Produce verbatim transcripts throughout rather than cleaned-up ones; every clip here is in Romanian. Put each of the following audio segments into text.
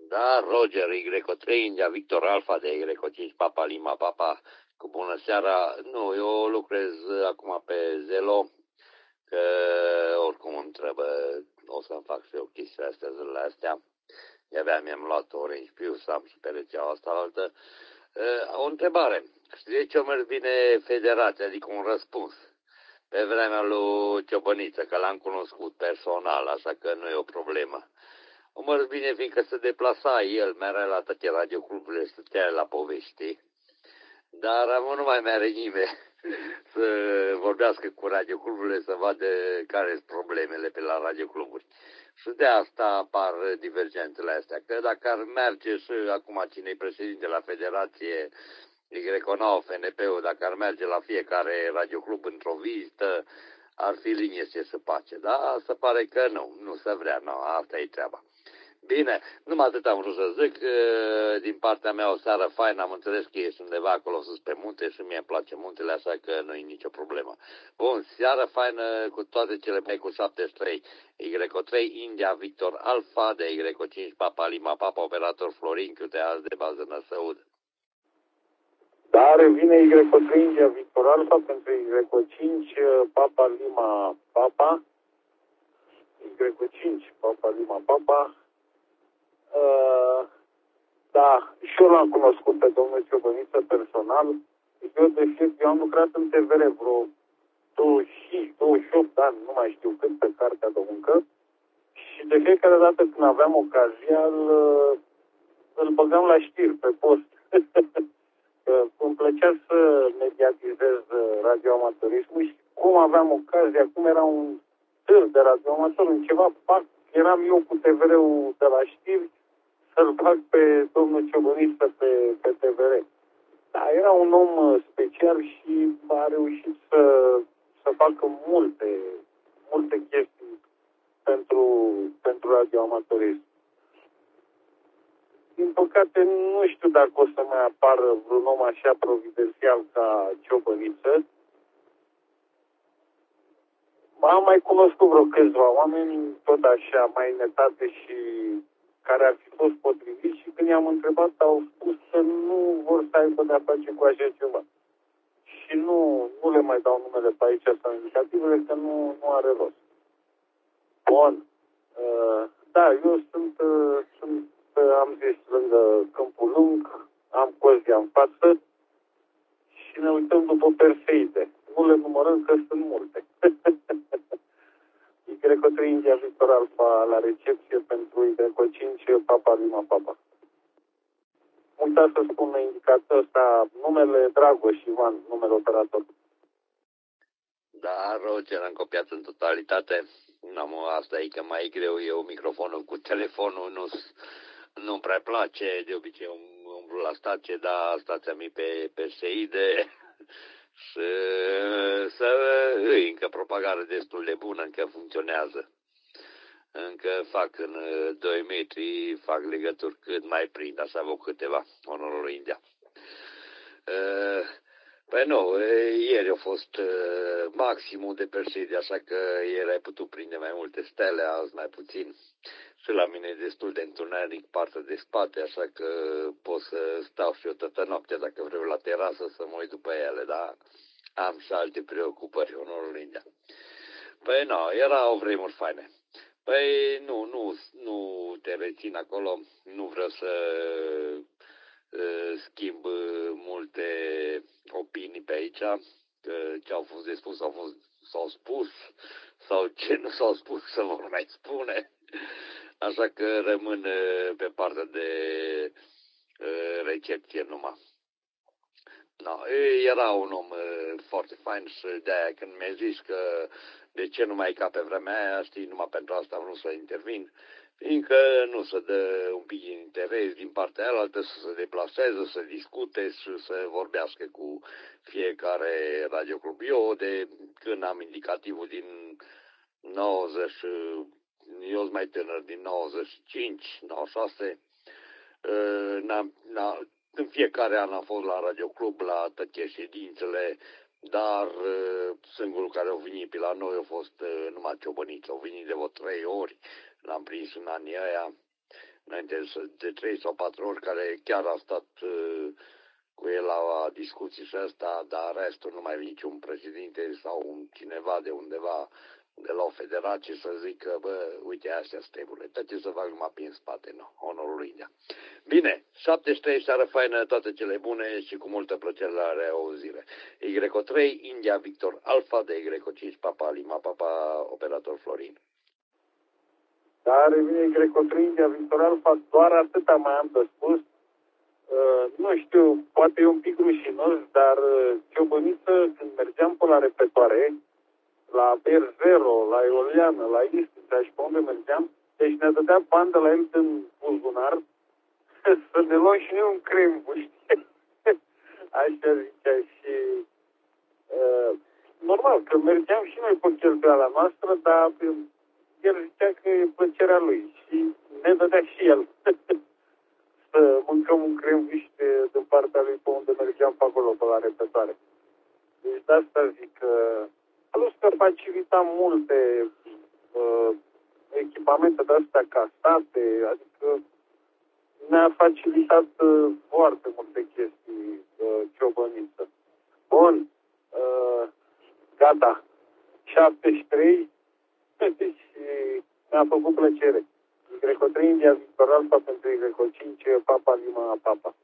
Da, Roger, Y trei, India, Victor Alpha de Y cinci, Papa Lima, Papa, cu bună seara. Nu, eu lucrez acum pe Zelo, că oricum îmi trebuie, o să-mi fac și eu chestiile astea zilele astea. De-abia mi-am luat Orange Plus, am și pe rețeaua asta altă. O întrebare, știi de ce o mers bine federația, adică un răspuns? Pe vremea lui Ciobăniță, că l-am cunoscut personal, așa că nu e o problemă. O mers bine fiindcă se deplasa el, mereu la toate radiocluburile, stătea la povești, dar acum nu mai mere nimeni să vorbească cu radiocluburile, să vadă care sunt problemele pe la radiocluburi. Și de asta apar divergențele astea, că dacă ar merge și acum cine-i președinte la Federație, Y nouă, F N P-ul, dacă ar merge la fiecare radioclub într-o vizită, ar fi linie ce se face. Dar se pare că nu, nu se vrea, nu, asta e treaba. Bine, numai atât am vrut să zic, din partea mea o seară faină, am înțeles că ești undeva acolo sus pe munte și mie îmi place muntele, așa că nu e nicio problemă. Bun, seară faină cu toate cele mai cu șaptezeci și trei, Y trei, India, Victor Alpha, de Y cinci, Papa Lima, Papa, operator Florin, că te azi de bază în Săud. Da, revine Y trei, India, Victor Alpha pentru Y cinci, Papa Lima, Papa, Y cinci, Papa Lima, Papa. Uh, da, și eu l-am cunoscut pe domnul Ciobăniță personal. Eu, de fapt, eu am lucrat în T V R vreo douăzeci și cinci douăzeci și opt ani, nu mai știu cât, pe cartea de muncă. Și de fiecare dată când aveam ocazia, îl, îl băgam la știri pe post. Îmi plăcea să mediatizez radioamatorismul și cum aveam ocazia, cum era un târg de radioamator, în ceva pac, eram eu cu T V R-ul de la știri, să-l bag pe domnul Ciobăniță pe, pe T V R. Da, era un om special și a reușit să, să facă multe, multe chestii pentru, pentru radioamatorism. Din păcate, nu știu dacă o să mai apară vreun om așa providențial ca Ciobăniță. Am mai cunoscut vreo câțiva oameni, tot așa, mai netate și care ar fi fost potriviți și când i-am întrebat, au spus că nu vor să aibă de-a face cu așa ceva. Și nu, nu le mai dau numele pe aici sau indicativele, că nu, nu are rost. Bun. Uh, da, eu sunt, uh, sunt am zis, lângă Câmpul Lung, am Cozia în față și ne uităm după Perseide. Nu le numărăm că sunt multe. Y trei, India, Victor Alpha la recepție pentru Y cinci, Papa Lima, Papa. Uita să spun indicația ăsta, numele Dragoș Ivan, numele operator. Da, Roger, am copiat în totalitate. N-am, asta e că mai e greu eu microfonul cu telefonul, nu nu prea place, de obicei umblu la stație, dar stația mi pe Perseide și să îi încă propagare destul de bună, încă funcționează. Încă fac în doi metri, fac legături cât mai prind, așa vă câteva, onorul India. Păi nu, ieri a fost maximul de Perseide, așa că ieri ai putut prinde mai multe stele, azi mai puțin. Și la mine e destul de întuneric partea de spate, așa că pot să stau și eu toată noaptea dacă vreau la terasă să mă uit după ele, dar am și alte preocupări, onorul India. Păi nu, erau vremuri faine. Păi nu, nu, nu te rețin acolo, nu vreau să uh, schimb multe opinii pe aici, că ce au fost de spus au fost, s-au spus, sau ce nu s-au spus să vor mai spune. Așa că rămân pe partea de recepție numai. No, era un om foarte fain și de-aia când mi-a zis că de ce nu mai e ca pe vremea aia, știi, numai pentru asta vreau să intervin, fiindcă nu se dă un pic de interes din partea aia, să se deplaseze, să discute și să vorbească cu fiecare radioclub. Eu de când am indicativul din nouăzeci, eu sunt mai tânăr, din nouăzeci și cinci, nouăzeci și șase, n-am, n-am, în fiecare an am fost la radioclub, la toate ședințele, dar singurul care au venit pe la noi a fost numai Ciobăniță. Au venit de vreo trei ori, l-am prins în anii aia, înainte de trei sau patru ori, care chiar a stat uh, cu el la discuții și asta, dar restul nu mai vine niciun președinte sau un cineva de undeva de la o federație să zică, bă, uite, astea sunt treburile. Toate să fac numai prin spate, nu, onorul India. Bine, șaptezeci și trei, seară faină, toate cele bune și cu multă plăcere la reauzire. Y O trei, India, Victor Alpha, de Y O cinci, Papa Lima, Papa, operator Florin. Dar revine Y O trei, India, Victor Alpha, doar atâta mai am de spus. Uh, nu știu, poate e un pic rușinos, dar uh, Ciobăniță, când mergeam pe la repetoare, la Ber Zero, la Eoliană, la Istița și pe unde mergeam, deci ne dădea bandă la el în buzunar să ne luăm și noi un crem, știi? Așa zicea și... Uh, normal, că mergeam și noi pe cheltuiala noastră, dar el zicea că e plăcerea lui și ne dădea și el să mâncăm un cremviș de, de partea lui pe unde mergeam pe acolo, pe la repetoare. Deci de asta zic că... Plus că facilita multe uh, echipamente de astea casate, adică ne-a facilitat uh, foarte multe chestii uh, Ciobăniță. Bun, uh, gata, șaptezeci și trei și mi-a făcut plăcere. Y O trei, India, Victor Alpha pentru Y O cinci, Papa Lima, Papa.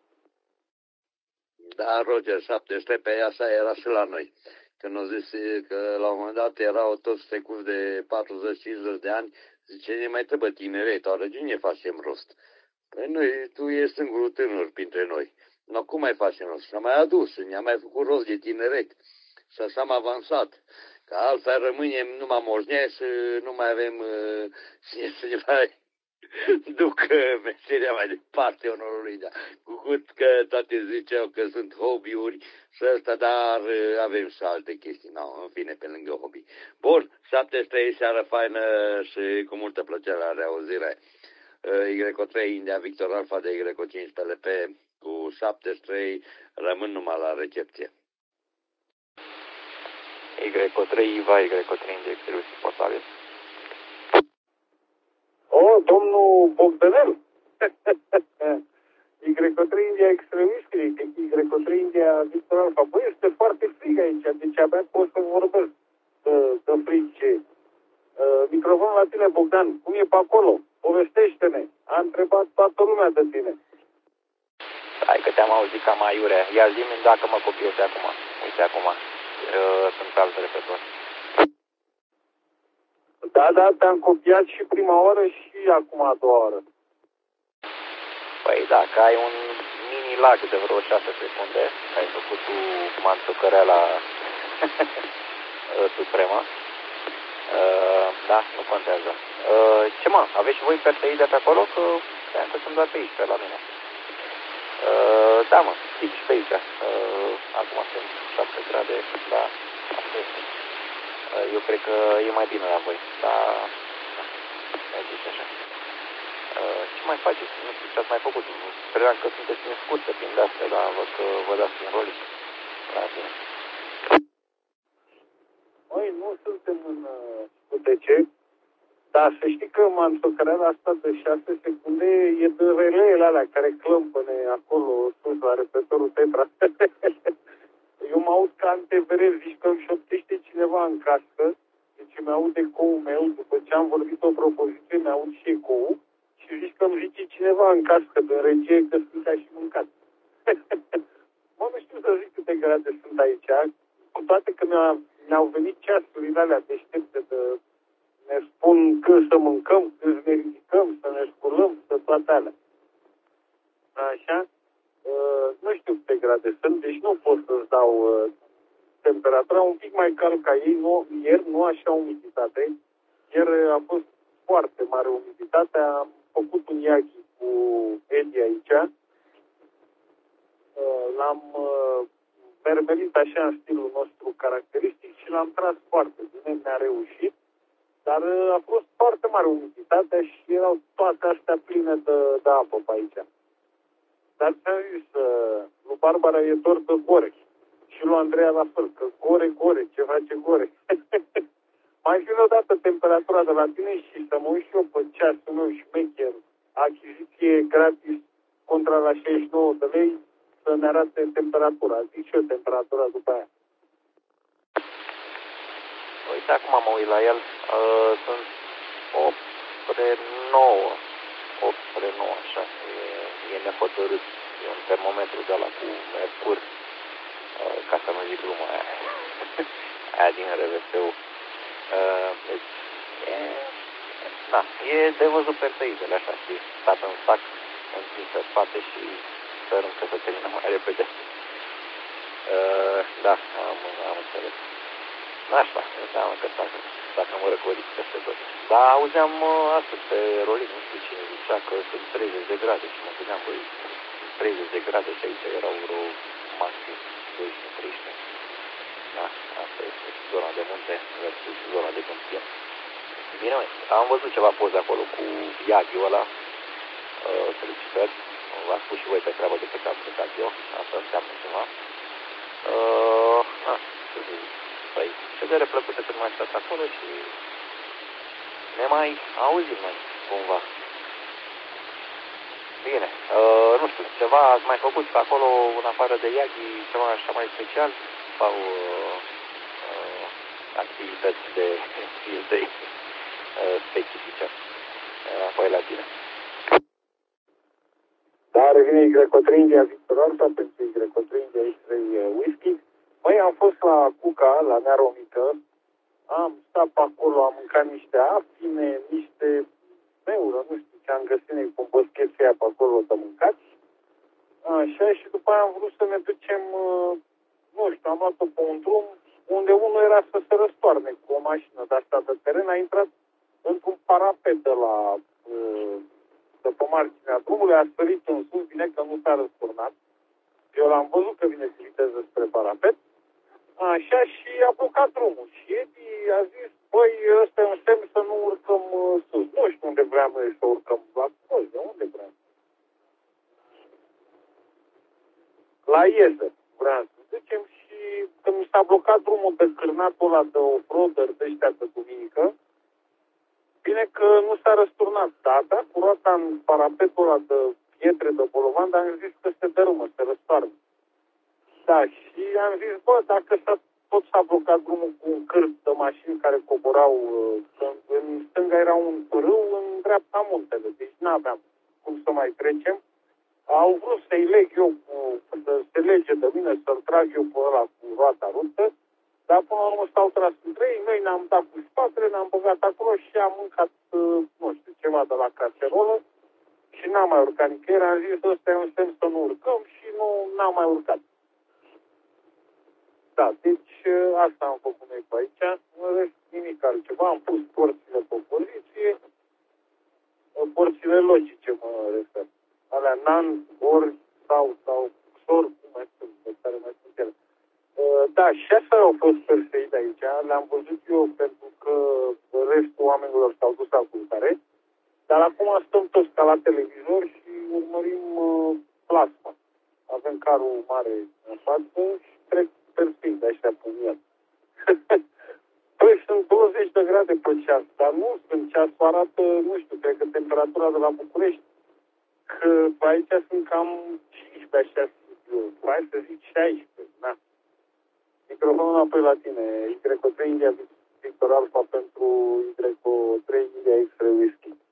Da, Roger, șaptezeci și trei pe asta era și la noi. Când au zis că la un moment dat erau toți trecuți de patruzeci cincizeci de ani, zice, ne mai trebuie tineret, sau ne facem rost. Păi noi, tu ești singurul tânăr printre noi. No, cum mai facem rost? Și-a mai adus, ne-a mai făcut rost de tineret. Și așa am avansat. Că altfel rămânem numai moșnea și nu mai avem uh, cine să ne mai duc meseria mai departe, onorului, da. Cu cât că toate ziceau că sunt hobby-uri și ăsta, dar uh, avem și alte chestii, no, în fine, pe lângă hobby. Bun, șaptezeci și trei, seară faină și cu multă plăcere la reauzire. Uh, Y O trei, India, Victor Alpha, de Y O cinci, P L P, cu șaptezeci și trei, rămân numai la recepție. Y O trei, IVA, Y O trei, India, exterior suportabil. O, domnul Bogdanel! Y O trei, India, extremiști, Y O trei, India, Victor Alpha. Băi, este foarte frig aici, deci abia pot să vorbesc de, de frig ce. Uh, microfonul la tine, Bogdan, cum e pe acolo? Povestește-ne. A întrebat toată lumea de tine. Hai că te-am auzit cam aiurea. Ia zi-mi dacă mă copiezi acum. Uite acum. Uh, sunt pe alt repetitor. Da, da, te-am copiat și prima oară și acum a doua oară. Păi dacă ai un mini lag de vreo șase secunde, ai făcut tu manțucăreala supremă, uh, da, nu contează. Uh, ce mă, aveți și voi perseide pe acolo? Că cream că sunt doar pe aici, pe la mine. Uh, da, mă, zic și pe aici. Uh, acum sunt șapte grade, da, asta este. Uh, eu cred că e mai bine la voi, dar, da, ai zis așa. Uh, ce mai faceți? Nu știu ce ați mai făcut. Credeam că sunteți în scurtă prin de-astea, dar văd că vă dați în roli. La bine. Măi, nu suntem în U T C, dar să știi că manțocăreala asta de șase secunde e de releele alea care clămpăne acolo sus la repetorul Tetra. Eu mă aud ca în T V R, zici că îmi șoptește cineva în cască, deci îmi aud ecoul meu, după ce am vorbit o propoziție, mi-aud și ecoul și zici că îmi zice cineva în cască de regie că sunt ca și mâncat. Mă, nu știu să zic câte grade sunt aici, cu toate că mi-a, mi-au venit ceasurile alea deștepte de ne spun când să mâncăm, când să ne ridicăm, să ne sculăm, să toate alea. Așa? Uh, nu știu câte grade sunt, deci nu pot să-ți dau uh, temperatura, un pic mai cald ca ei, nu, ieri nu așa umiditate. Ieri a fost foarte mare umiditate, am făcut un iaghi cu Edi aici, uh, l-am uh, mermelit așa în stilul nostru caracteristic și l-am tras foarte bine, mi-a reușit, dar uh, a fost foarte mare umiditatea și erau toate astea pline de, de apă pe aici. Dar ți-am zis, uh, lui Barbara e dor de gore. Și lui Andreea la fel, că gore, gore, ce face gore. Mai fi odată temperatura de la tine și să mă uit și eu pe ceasul meu șmecher achiziție gratis contra la șaizeci și nouă de lei să ne arate temperatura. Zic și eu temperatura după aia. Uite, acum mă uit la el. Uh, sunt opt spre nouă. opt spre nouă, așa. E, e nehotărât. E un termometru de la cu mercur. Uh, ca să nu zic gluma aia. Aia din R V S-ul. Uh, deci, e, da, e de văzut perseidele așa, știi, stat în sac, întins pe spate și sperăm că să termină mai repede. Uh, da, am, am înțeles. Așa, înseamnă că dacă, dacă mă răcoriți peste tot. Dar auzeam uh, astăzi pe Rolik, nu știu cine zicea că sunt treizeci de grade și mă gândeam, băi, treizeci de grade și aici erau vreo maxim doisprezece treisprezece. Da, asta este zona de munte versus zona de câmpie. Bine, măi, am văzut ceva poze acolo cu Yagi-ul ăla. Uh, felicitări. V-ați spus și voi pe treabă după ce am plecat eu. Asta înseamnă ceva. Uh, na, să zic. Păi, ședere plăcută când mai stați acolo și ne mai auzim noi, cumva. Bine, uh, nu știu, ceva ați mai făcut pe acolo, în afară de Yagi, ceva așa mai special? Sau uh, uh, activități de field day uh, specifice? Uh, apoi la tine. Da, revine Y India Victor Alfa pentru Y India X trei Whisky. Măi, am fost la Cuca, la Nearo Mică, am stat pe acolo, am mâncat niște afine, niște meură, nu știu ce am găsit cu boscheții aia pe acolo de mâncat. Așa, și după aia am vrut să ne ducem, nu știu, am luat-o pe un drum unde unul era să se răstoarne cu o mașină de asta de teren, a intrat într-un parapet de la, de pe marginea drumului, a sărit în sus, bine că nu s-a răsturnat. Eu l-am văzut că vine cu viteză spre parapet. Așa, și a blocat drumul. Și Edi a zis, băi, ăsta e un semn să nu urcăm uh, sus. Nu știu unde vreau noi să urcăm. La Cozia, unde vreau? La Ieză vreau să ducem și când s-a blocat drumul de cârnatul ăla de off-roader de ăștia de duminică, bine că nu s-a răsturnat data, cu roata în parapetul ăla de pietre de bolovan, dar am zis că se dărâmă, se răstoarnă. Da, și am zis, bă, dacă s-a, tot s-a blocat drumul cu un cârp de mașini care coborau, în, în stânga era un râu, în dreapta muntele, deci n-aveam cum să mai trecem. Au vrut să-i leg eu, cu, să se lege de mine, să-l trag eu pe ăla cu roata ruptă, dar până la urmă s-au tras între ei, noi ne-am dat cu spatele, ne-am băgat acolo și am mâncat, nu știu, ceva de la caserolă și n-am mai urcat nicăieri, am zis, ăsta e un semn să nu urcăm și nu n-am mai urcat. Da, deci asta am făcut noi pe aici, în rest nimic altceva, am pus porțile pe poziție, porțile logice mă refer, alea nan, ori, sau, sau, xor, cum mai sunt, pe care mai sunt ele. Da, și așa au fost perseide aici, le-am văzut eu pentru că restul oamenilor s-au dus la culcare, dar acum stăm toți ca la televizor și urmărim uh, plasma. Avem carul mare în față și trec perseide ăștia pe el. Păi sunt douăzeci de grade pe ceas, dar nu sunt, ceasul arată, nu știu, cred că temperatura de la București, că pe aici sunt cam cincisprezece, așa, hai să zic șaisprezece, na. Microfonul înapoi la tine, Y trei India Victor Alfa pentru Y trei India X trei Whisky.